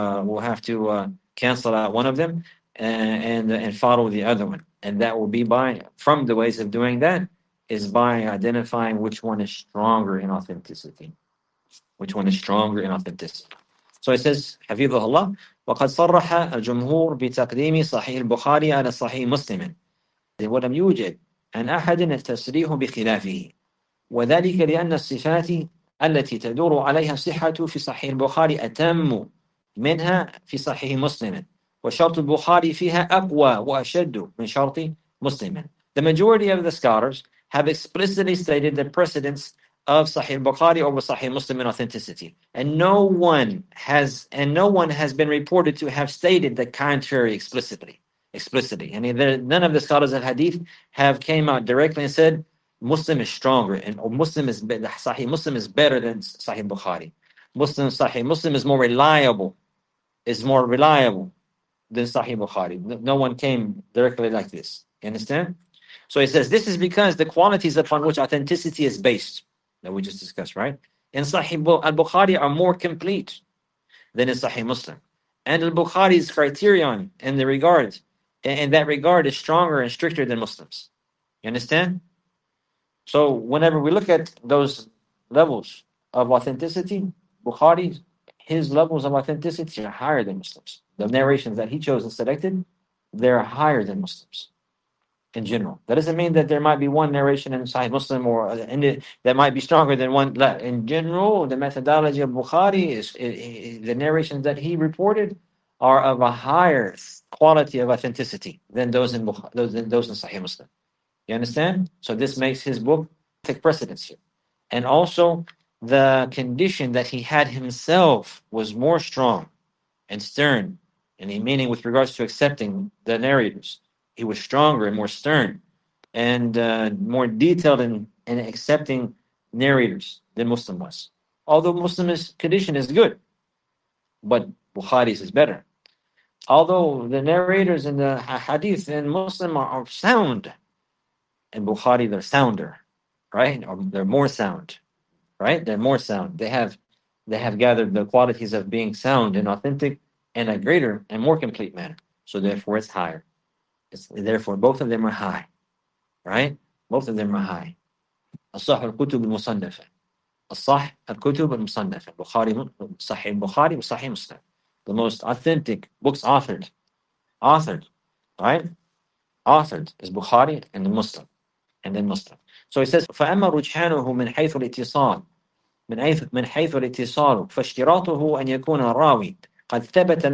to cancel out one of them and follow the other one, and that will be from the ways of doing that is by identifying which one is stronger in authenticity. Which one is stronger in authenticity? So it says, حفظه الله, وقد صرح الجمهور بتقديم صحيح البخاري على صحيح مسلم ولم يوجد عن أحد التصريح بخلافه وذلك لأن الصفات التي تدور عليها الصحة في صحيح البخاري أتم منها في صحيح مسلم وشرط البخاري فيها أقوى وأشد من شرط مسلم. The majority of the scholars have explicitly stated the precedence of Sahih Bukhari over Sahih Muslim in authenticity, and no one has been reported to have stated the contrary explicitly. And none of the scholars of Hadith have came out directly and said Muslim is stronger or Sahih Muslim is better than Sahih Bukhari. Sahih Muslim is more reliable than Sahih Bukhari. No one came directly like this. You understand? So he says this is because the qualities upon which authenticity is based, that we just discussed, right, in Sahih al-Bukhari are more complete than in Sahih Muslim. And al-Bukhari's criterion in that regard is stronger and stricter than Muslims. You understand? So whenever we look at those levels of authenticity, Bukhari, his levels of authenticity are higher than Muslims. The narrations that he chose and selected, they're higher than Muslims in general. That doesn't mean that there might be one narration in Sahih Muslim that might be stronger than one. In general, the methodology of Bukhari is the narrations that he reported are of a higher quality of authenticity than those in Sahih Muslim. You understand? So this makes his book take precedence here. And also, the condition that he had himself was more strong and stern, and meaning with regards to accepting the narrators. He was stronger and more stern and more detailed in accepting narrators than Muslim was. Although Muslim's condition is good, but Bukhari's is better. Although the narrators in the hadith in Muslim are sound, in Bukhari they're sounder, right? Or they're more sound, right? They're more sound. They have gathered the qualities of being sound and authentic in a greater and more complete manner. So therefore it's higher. Therefore both of them are high, right? Both of them are high. الصح الكتب المصنفة الصح الكتب المصنفة Bukhari, Sahih Bukhari, Sahih Muslim. The most authentic books authored, right? Authored is Bukhari and Muslim, and then Muslim. So he says فأما رجحانه من حيث الاتصال من حيث الاتصال فاشتراطه أن يكون الراوي قد ثبت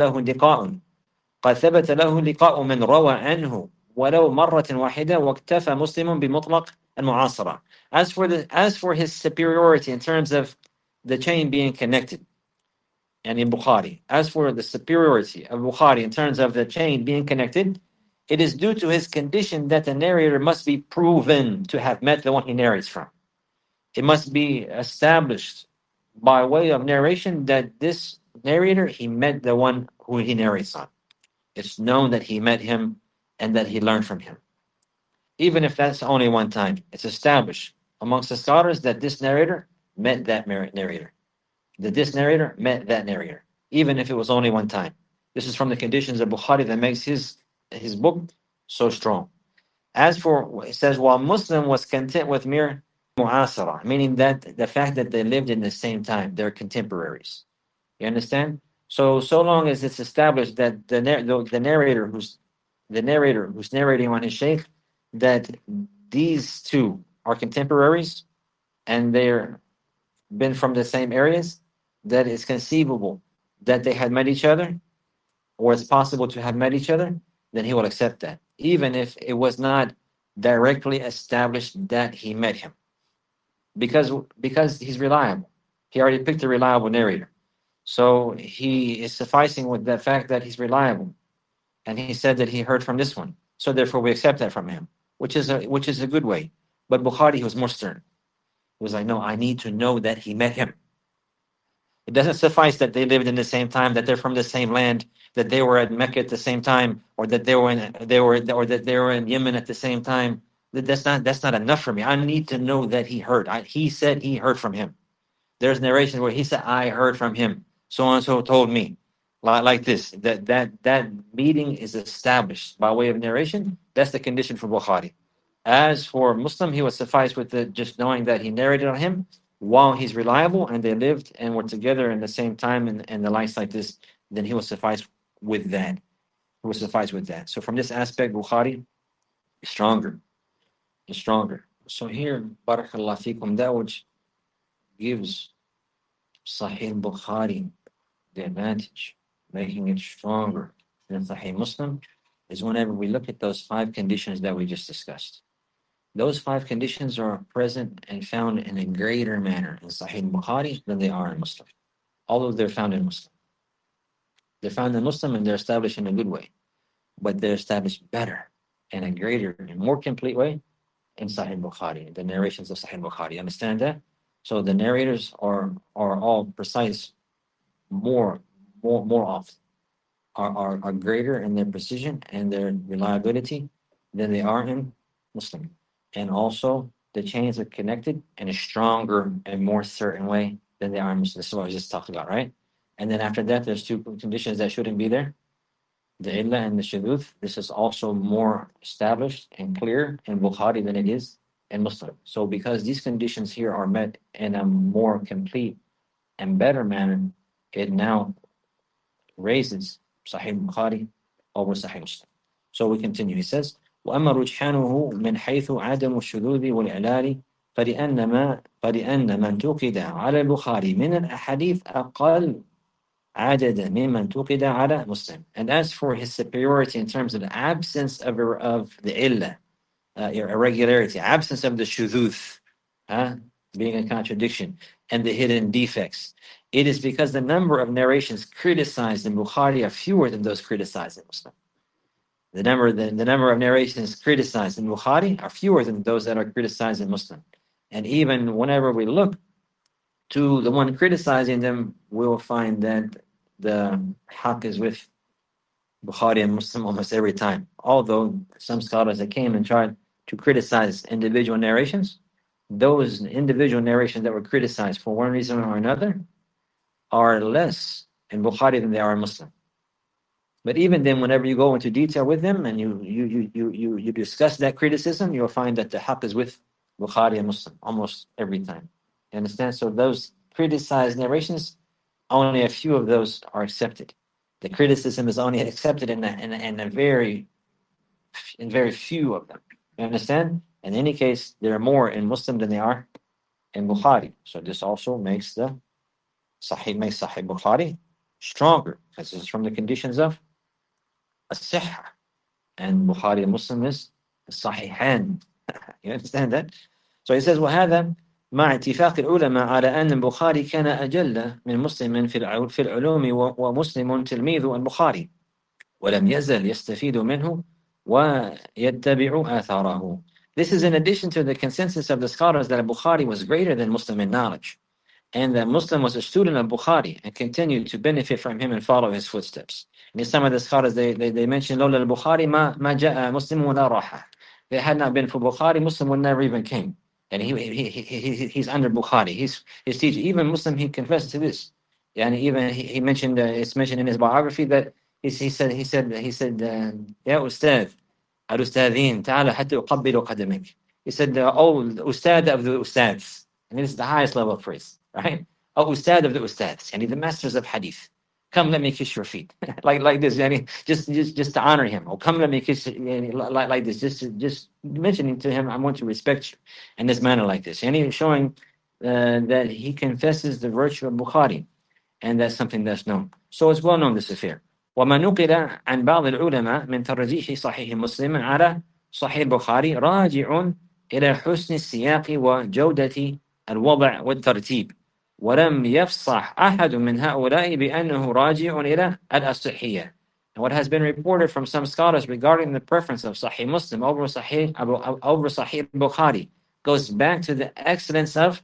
له لقاء من روى عنه ولو مرة واحدة واكتفى مسلم بمطلق المعاصرة. As for his superiority in terms of the chain being connected, and in Bukhari, as for the superiority of Bukhari in terms of the chain being connected, it is due to his condition that the narrator must be proven to have met the one he narrates from. It must be established by way of narration that this narrator, he met the one who he narrates on. It's known that he met him and that he learned from him. Even if that's only one time, it's established amongst the scholars that this narrator met that narrator. That this narrator met that narrator, even if it was only one time. This is from the conditions of Bukhari that makes his book so strong. As for, it says, while Muslim was content with mere mu'asara, meaning that the fact that they lived in the same time, they're contemporaries. You understand? So long as it's established that the narrator who's narrating on his sheikh, that these two are contemporaries and they're been from the same areas, that it's conceivable that they had met each other, or it's possible to have met each other, then he will accept that, even if it was not directly established that he met him, because he's reliable. He already picked a reliable narrator, so he is sufficing with the fact that he's reliable, and he said that he heard from this one. So therefore, we accept that from him, which is a good way. But Bukhari, he was more stern. He was like, no, I need to know that he met him. It doesn't suffice that they lived in the same time, that they're from the same land, that they were at Mecca at the same time, or that they were in Yemen at the same time. That's not enough for me. I need to know that he heard. He said he heard from him. There's narrations where he said, I heard from him. So and so told me, like this. That meeting is established by way of narration. That's the condition for Bukhari. As for Muslim, he was suffice with just knowing that he narrated on him while he's reliable and they lived and were together in the same time and the likes like this, then he will suffice with that. He will suffice with that. So from this aspect, Bukhari is stronger. So here, Barakallah fikum, that which gives Sahih Bukhari the advantage, making it stronger than Sahih Muslim, is whenever we look at those 5 conditions that we just discussed. Those 5 conditions are present and found in a greater manner in Sahih Bukhari than they are in Muslim. Although they're found in Muslim. They're found in Muslim and they're established in a good way. But they're established better in a greater and more complete way in Sahih Bukhari, the narrations of Sahih Bukhari. Understand that? So the narrators are all precise more often. Are greater in their precision and their reliability than they are in Muslim. And also, the chains are connected in a stronger and more certain way than they are Muslim. This is what we just talked about, right? And then after that, there's two conditions that shouldn't be there: the illah and the shudud. This is also more established and clear in Bukhari than it is in Muslim. So because these conditions here are met in a more complete and better manner, it now raises Sahih Bukhari over Sahih Muslim. So we continue. He says, وأما رجحانه من حيث عدم الشذوذ والإعلال فلأن من انتقد على البخاري من الأحاديث أقل عددا ممن انتقد على Muslim. And as for his superiority in terms of the absence of the illah, irregularity, absence of the shudhuth, being a contradiction, and the hidden defects, it is because the number of narrations criticized in Bukhari are fewer than those criticized in Muslim. The number of narrations criticized in Bukhari are fewer than those that are criticized in Muslim. And even whenever we look to the one criticizing them, we'll find that the haqq is with Bukhari and Muslim almost every time. Although some scholars that came and tried to criticize individual narrations, those individual narrations that were criticized for one reason or another are less in Bukhari than they are in Muslim. But even then, whenever you go into detail with them and you discuss that criticism, you'll find that the haqq is with Bukhari and Muslim almost every time. You understand? So those criticized narrations, only a few of those are accepted. The criticism is only accepted in very few of them. You understand? In any case, there are more in Muslim than they are in Bukhari. So this also makes Sahih Bukhari stronger. This is from the conditions of as-sihha. And Bukhari and Muslim is Sahihan. You understand that? So he says, وهذا مع اتفاق العلماء على أن البخاري كان أجل من مسلم في العلوم ومسلم تلميذ البخاري ولم يزل يستفيد منه ويتبع آثاره. This is in addition to the consensus of the scholars that Bukhari was greater than Muslim in knowledge, and that Muslim was a student of Bukhari and continued to benefit from him and follow his footsteps. And some of the scholars, they mention لولا البخاري ما جاء مسلم ولا راح. If it had not been for Bukhari, Muslim would never even came. And he's under Bukhari. His teacher, even Muslim, he confessed to this. And even he mentioned, it's mentioned in his biography that he said, يا أستاذ الأستاذين تعال حتى أقبل قدمك. He said, oh, Ustad of the Ustads. And this is the highest level of praise, right? Oh, Ustad of the Ustads, and the masters of Hadith. Come, let me kiss your feet, like this. Just to honor him. Oh, come, let me kiss like this. Just mentioning to him, I want to respect you in this manner, like this. And he's showing that he confesses the virtue of Bukhari, and that's something that's known. So it's well known, this affair. وما نقل عن بعض العلماء من ترجيح صحيح مسلم على صحيح البخاري راجع إلى حسن السياق وجودة الوضع والترتيب، ولم يفصح أحد من هؤلاء بأنه راجع إلى الأصحية. And what has been reported from some scholars regarding the preference of Sahih Muslim over Sahih Bukhari goes back to the excellence of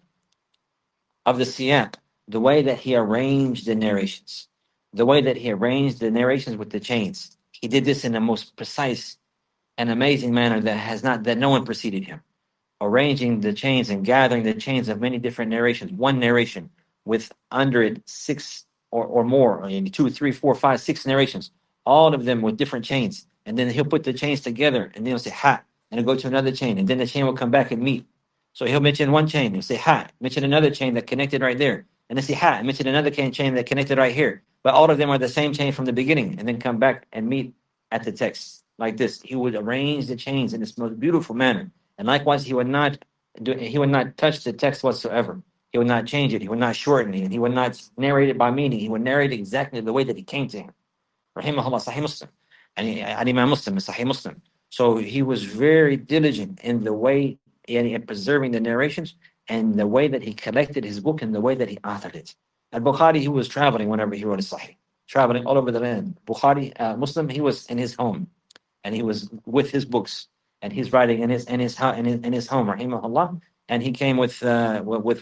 the siyaq, the way that he arranged the narrations, the way that he arranged the narrations with the chains. He did this in the most precise and amazing manner that no one preceded him. Arranging the chains and gathering the chains of many different narrations, one narration with under it six or more, 2, 3, 4, 5, 6 narrations, all of them with different chains. And then he'll put the chains together and then he'll say ha, and he'll go to another chain, and then the chain will come back and meet. So he'll mention one chain, he'll say ha, mention another chain that connected right there, and then say ha, mention another chain that connected right here. But all of them are the same chain from the beginning, and then come back and meet at the text like this. He would arrange the chains in this most beautiful manner. And likewise, he would not touch the text whatsoever. He would not change it. He would not shorten it. And he would not narrate it by meaning. He would narrate exactly the way that it came to him. Rahimahullah, Sahih Muslim. And Imam Muslim, Sahih Muslim. So he was very diligent in the way, in preserving the narrations, and the way that he collected his book, and the way that he authored it. At Bukhari, he was traveling whenever he wrote a Sahih, traveling all over the land. Bukhari, Muslim, he was in his home, and he was with his books, and he's writing in his home, rahimahullah. And he came with what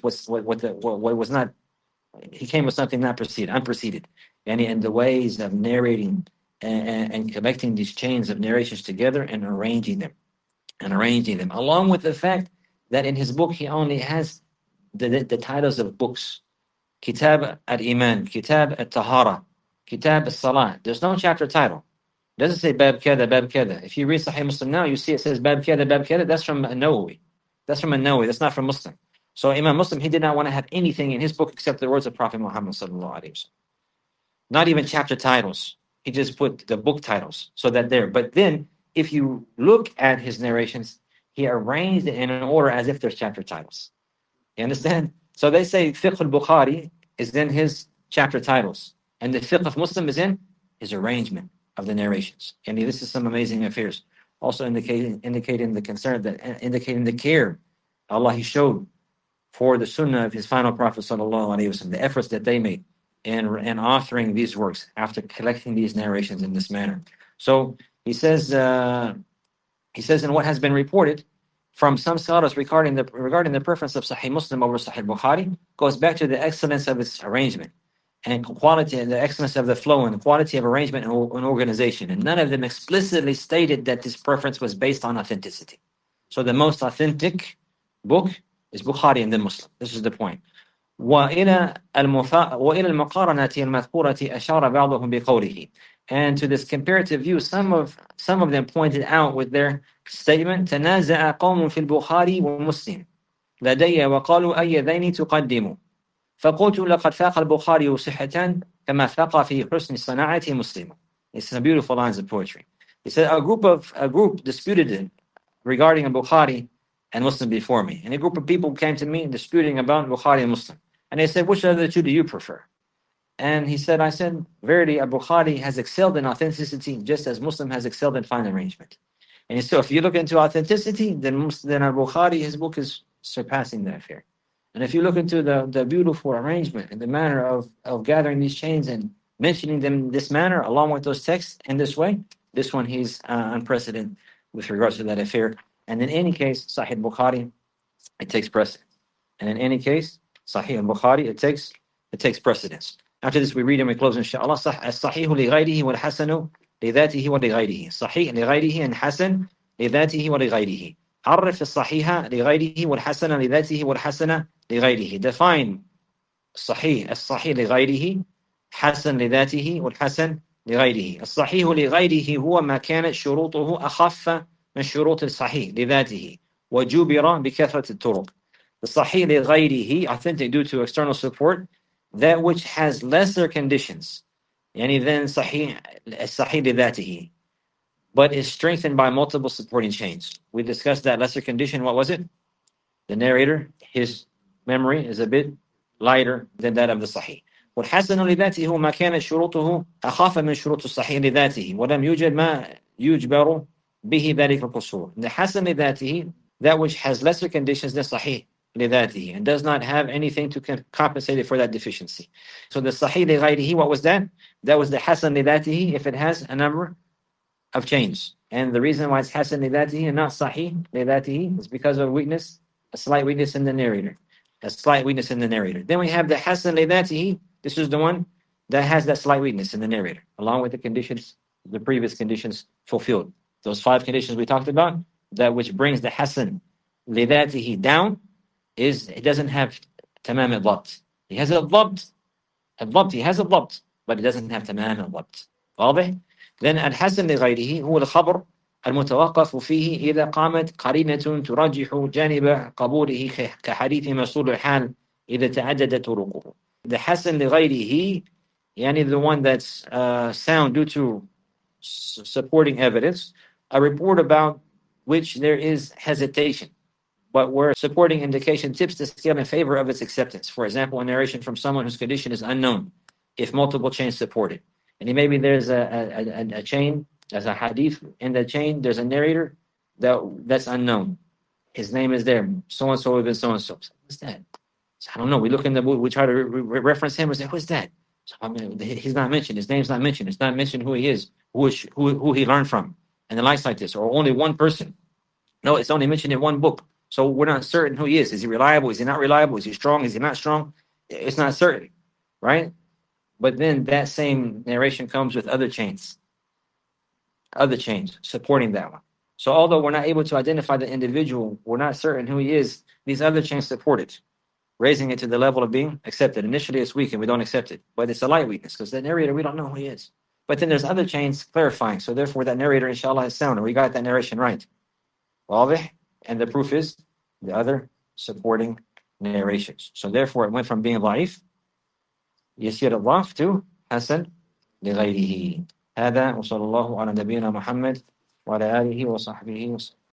was not. He came with something unpreceded, and the ways of narrating and collecting these chains of narrations together and arranging them, along with the fact that in his book he only has the titles of books. Kitab al-Iman, Kitab al-Tahara, Kitab al-Salah. There's no chapter title. It doesn't say Bab Kada, Bab Kada. If you read Sahih Muslim now, you see it says Bab Kada, Bab Kada. That's from An-Nawawi. That's from An-Nawawi. That's not from Muslim. So Imam Muslim, he did not want to have anything in his book except the words of Prophet Muhammad sallallahu alaihi wasallam. Not even chapter titles. He just put the book titles so that there. But then, if you look at his narrations, he arranged it in an order as if there's chapter titles. You understand? So they say Fiqh al-Bukhari is in his chapter titles, and the Fiqh of Muslim is in his arrangement of the narrations. And this is some amazing affairs. Also indicating the concern, that indicating the care Allah He showed for the Sunnah of His final Prophet sallallahu alaihi wasallam, the efforts that they made in authoring these works after collecting these narrations in this manner. So he says in what has been reported from some scholars regarding the preference of Sahih Muslim over Sahih Bukhari, goes back to the excellence of its arrangement and quality, and the excellence of the flow and the quality of arrangement and organization. And none of them explicitly stated that this preference was based on authenticity. So the most authentic book is Bukhari and then Muslim. This is the point. وإلى المقارنة المذكورة أشار بعضهم بقوله. And to this comparative view, some of them pointed out with their statement: تنازع قوم في البخاري ومسلم لدي وقالوا أي ذين تقدموا فقلت لقد فاق البخاري صحة كما فاق في حسن صناعة مسلم. It's some beautiful lines of poetry. He said a group disputed it regarding Bukhari and Muslim before me, and a group of people came to me disputing about Bukhari and Muslim, and they said, which of the two do you prefer? And I said, verily, Bukhari has excelled in authenticity just as Muslim has excelled in fine arrangement. And so if you look into authenticity, then Bukhari, his book is surpassing that affair. And if you look into the beautiful arrangement and the manner of gathering these chains and mentioning them in this manner, along with those texts in this way, this one he's unprecedented with regards to that affair. And in any case, Sahih Bukhari, it takes precedence. And in any case, Sahih Bukhari, it takes precedence. After this, we read and we close, inshallah. As-Sahih li-ghayrihi wal-Hasanu li-dhatihi wa li-ghayrihi. Sahih li-ghayrihi and Hasan li-dhatihi wa li-ghayrihi. عرف الصحيح لغيره والحسن لذاته والحسن لغيره. Define الصحيح لغيره، حسن لذاته والحسن لغيره. الصحيح لغيره هو ما كانت شروطه أخف من شروط الصحيح لذاته وجبر بكثرة الطرق. The صحيح لغيره, authentic due to external support, that which has lesser conditions, يعني than صحيح لذاته, but is strengthened by multiple supporting chains. We discussed that lesser condition. What was it? The narrator, his memory is a bit lighter than that of the Sahih. والحسن لذاته هو ما كانت شروطه أخف من شروط الصحيح لذاته ولم يوجد ما يجبر به ذلك القصور. The حسن لذاته, that which has lesser conditions than Sahih لذاته and does not have anything to compensate it for that deficiency. So the Sahih لغيره, what was that? That was the حسن لذاته if it has a number of chains. And the reason why it's Hasan lidatihi and not Sahih lidatihi is because of weakness, a slight weakness in the narrator. Then we have the Hasan lidatihi. This is the one that has that slight weakness in the narrator, along with the conditions, the previous conditions fulfilled. Those 5 conditions we talked about, that which brings the Hasan lidatihi down, is it doesn't have tamam al-dhabt. He has a dhabt, but it doesn't have tamam al-dhabt. واضح؟ Then الحسن لغيره هو الخبر المتوقف فيه إذا قامت قرينة ترجح جانب قبوله كحديث مسؤول الحال إذا تعدد طرقه. The حسن لغيره, يعني the one that's sound due to supporting evidence, a report about which there is hesitation, but where supporting indication tips the scale in favor of its acceptance. For example, a narration from someone whose condition is unknown, if multiple chains support it. And maybe there's a chain, there's a hadith in the chain, there's a narrator that's unknown. His name is there, so-and-so ibn so-and-so. What's that? So I don't know. We look in the book, we try to reference him, we say, who's that? So he's not mentioned, his name's not mentioned, it's not mentioned who he is, who he learned from, and the likes like this, or only one person. No, it's only mentioned in one book. So we're not certain who he is. Is he reliable? Is he not reliable? Is he strong? Is he not strong? It's not certain, right? But then that same narration comes with other chains supporting that one. So although we're not able to identify the individual, we're not certain who he is, these other chains support it. raising it to the level of being accepted. Initially, it's weak and we don't accept it, but it's a light weakness because the narrator, we don't know who he is. But then there's other chains clarifying. So therefore, that narrator, inshallah, is sound, and we got that narration right. واضح? And the proof is the other supporting narrations. So therefore, it went from being ضعيف يسير الضعف to حسن لغيره. هذا وصلى الله على نبينا محمد وعلى آله وصحبه وسلم.